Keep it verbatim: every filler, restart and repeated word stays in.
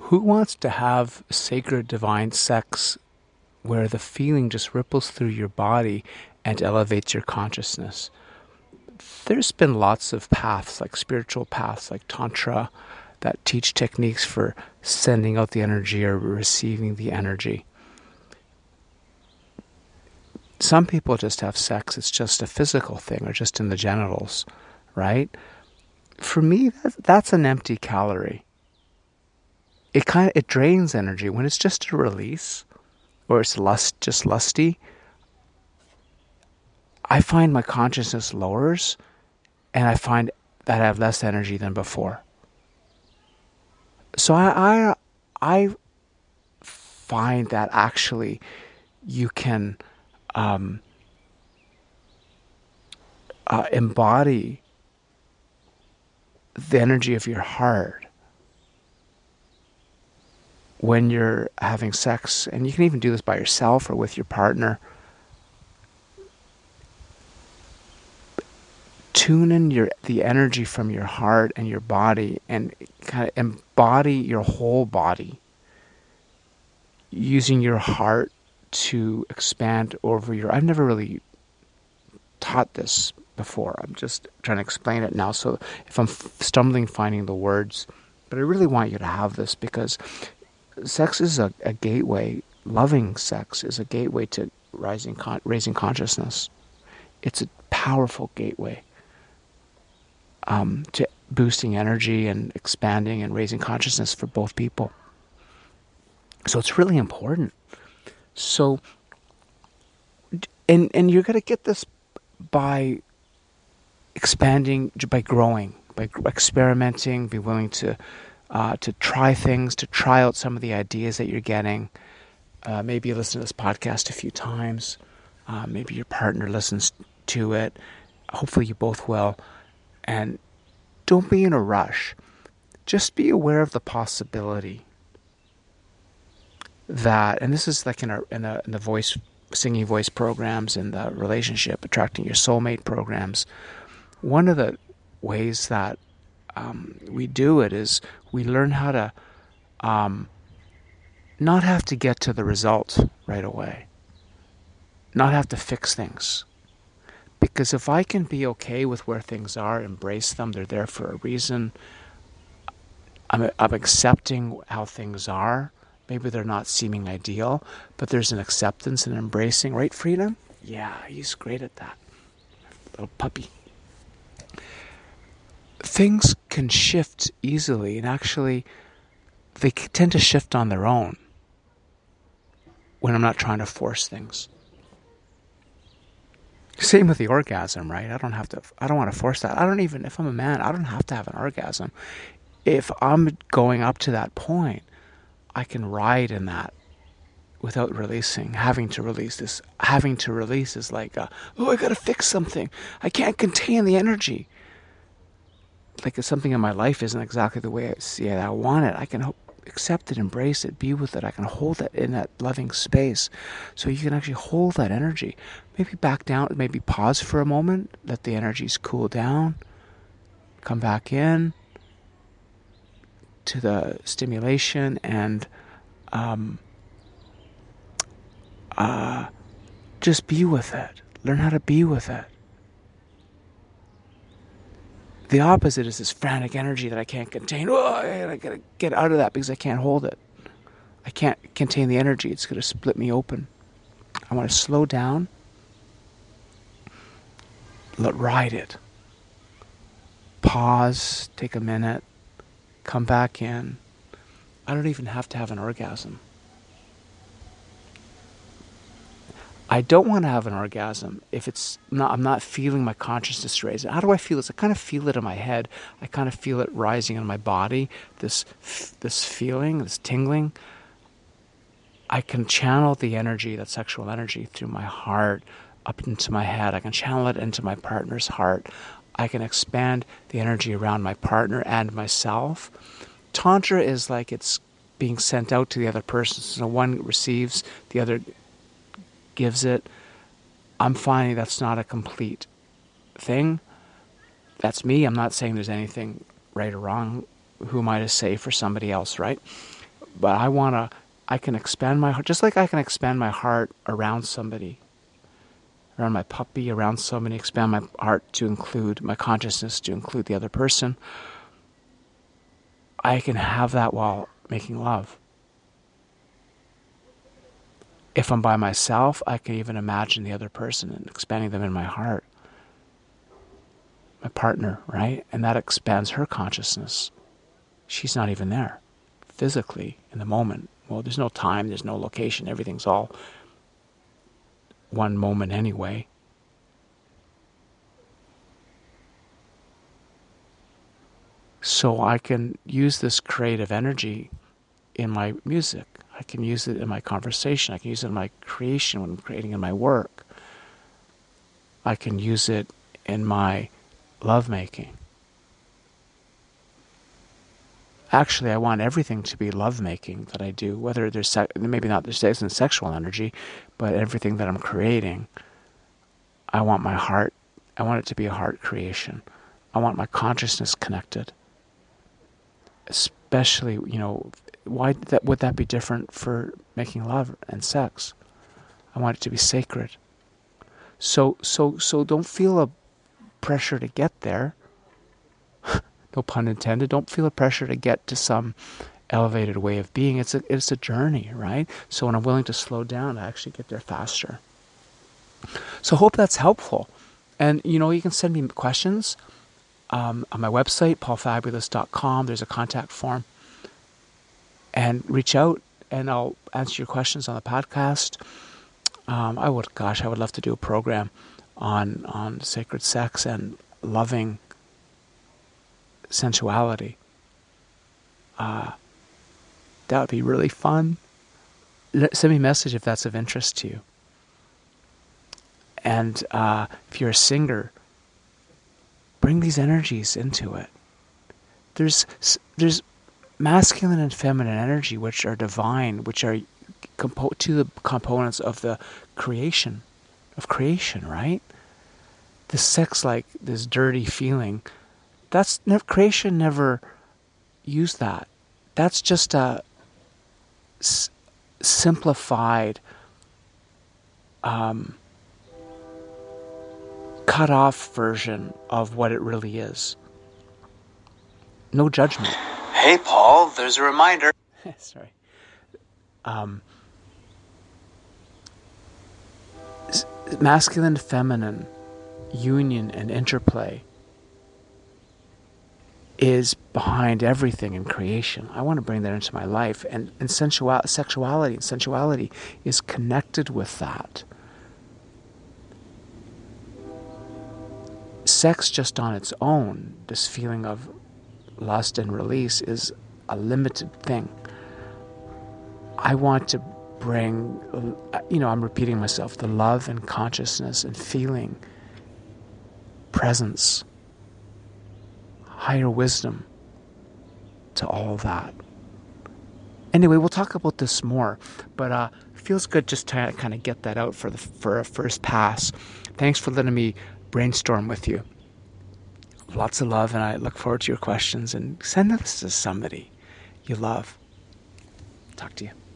Who wants to have sacred divine sex where the feeling just ripples through your body and elevates your consciousness? There's been lots of paths, like spiritual paths, like Tantra, that teach techniques for sending out the energy or receiving the energy. Some people just have sex, it's just a physical thing, or just in the genitals, right? For me, that's, that's an empty calorie. It kind of, it drains energy. When it's just a release, or it's lust, just lusty, I find my consciousness lowers, and I find that I have less energy than before. So I, I, I find that actually you can um, uh, embody the energy of your heart when you're having sex, and you can even do this by yourself or with your partner. Tune in your the energy from your heart and your body, and kind of embody your whole body, using your heart to expand over your... I've never really taught this before. I'm just trying to explain it now. So if I'm f- stumbling finding the words, but I really want you to have this, because sex is a, a gateway. Loving sex is a gateway to rising, con- raising consciousness. It's a powerful gateway um, to boosting energy and expanding and raising consciousness for both people. So it's really important. So, and and you're going to get this by expanding, by growing, by experimenting, be willing to uh, to try things, to try out some of the ideas that you're getting. Uh, maybe you listen to this podcast a few times. Uh, maybe your partner listens to it. Hopefully you both will. And don't be in a rush. Just be aware of the possibility that, and this is like in, our, in, the, in the voice, singing voice programs, in the relationship, attracting your soulmate programs. One of the ways that um, we do it is we learn how to um, not have to get to the result right away. Not have to fix things. Because if I can be okay with where things are, embrace them, they're there for a reason, I'm, I'm accepting how things are. Maybe they're not seeming ideal, but there's an acceptance and embracing. Right, Freedom? Yeah, he's great at that. Little puppy. Things can shift easily, and actually, they tend to shift on their own when I'm not trying to force things. Same with the orgasm, right? I don't have to, I don't want to force that. I don't even, if I'm a man, I don't have to have an orgasm. If I'm going up to that point, I can ride in that without releasing, having to release this. Having to release is like, a, oh, I got to fix something. I can't contain the energy. Like if something in my life isn't exactly the way I see it, I want it, I can hope, accept it, embrace it, be with it. I can hold it in that loving space. So you can actually hold that energy. Maybe back down, maybe pause for a moment, let the energies cool down, come back in to the stimulation, and um, uh, just be with it. Learn how to be with it. The opposite is this frantic energy that I can't contain. Oh, I gotta get out of that because I can't hold it. I can't contain the energy. It's gonna split me open. I want to slow down. Let ride it. Pause. Take a minute. Come back in. I don't even have to have an orgasm. I don't want to have an orgasm if it's not, I'm not feeling my consciousness raise. How do I feel this? I kind of feel it in my head. I kind of feel it rising in my body. This, this feeling, this tingling. I can channel the energy, that sexual energy, through my heart up into my head. I can channel it into my partner's heart. I can expand the energy around my partner and myself. Tantra is like it's being sent out to the other person. So one receives, the other gives it. I'm finding that's not a complete thing. That's me. I'm not saying there's anything right or wrong. Who am I to say for somebody else, right? but I want to, I can expand my heart, just like I can expand my heart around somebody, around my puppy, around somebody, expand my heart to include my consciousness, to include the other person. I can have that while making love. If I'm by myself, I can even imagine the other person and expanding them in my heart. My partner, right? And that expands her consciousness. She's not even there physically in the moment. Well, there's no time, there's no location, everything's all one moment anyway. So I can use this creative energy in my music. I can use it in my conversation. I can use it in my creation when I'm creating in my work. I can use it in my lovemaking. Actually, I want everything to be lovemaking that I do, whether there's se- maybe not there's isn't sexual energy, but everything that I'm creating, I want my heart, I want it to be a heart creation. I want my consciousness connected. Especially, you know, why that would that be different for making love and sex? I want it to be sacred. So so so don't feel a pressure to get there. No pun intended. Don't feel a pressure to get to some elevated way of being. It's a it's a journey, right? So when I'm willing to slow down, I actually get there faster. So hope that's helpful. And you know, you can send me questions um, on my website, paul fabulous dot com. There's a contact form. And reach out and I'll answer your questions on the podcast. Um, I would, gosh, I would love to do a program on on sacred sex and loving sensuality. Uh, that would be really fun. Let, send me a message if that's of interest to you. And uh, if you're a singer, bring these energies into it. There's there's masculine and feminine energy, which are divine, which are compo- two of the components of the creation, of creation, right? The sex, like this dirty feeling, that's never, creation never used that. That's just a s- simplified, um, cut off version of what it really is. No judgment. Hey, Paul, there's a reminder. Sorry. Um, masculine, feminine union and interplay is behind everything in creation. I want to bring that into my life. And, and sensual, sexuality and sensuality is connected with that. Sex just on its own, this feeling of lust and release, is a limited thing. I want to bring, you know, I'm repeating myself, the love and consciousness and feeling, presence, higher wisdom to all that. Anyway, we'll talk about this more, but uh, it feels good just to kind of get that out for the for a first pass. Thanks for letting me brainstorm with you. Lots of love, and I look forward to your questions, and send this to somebody you love. Talk to you.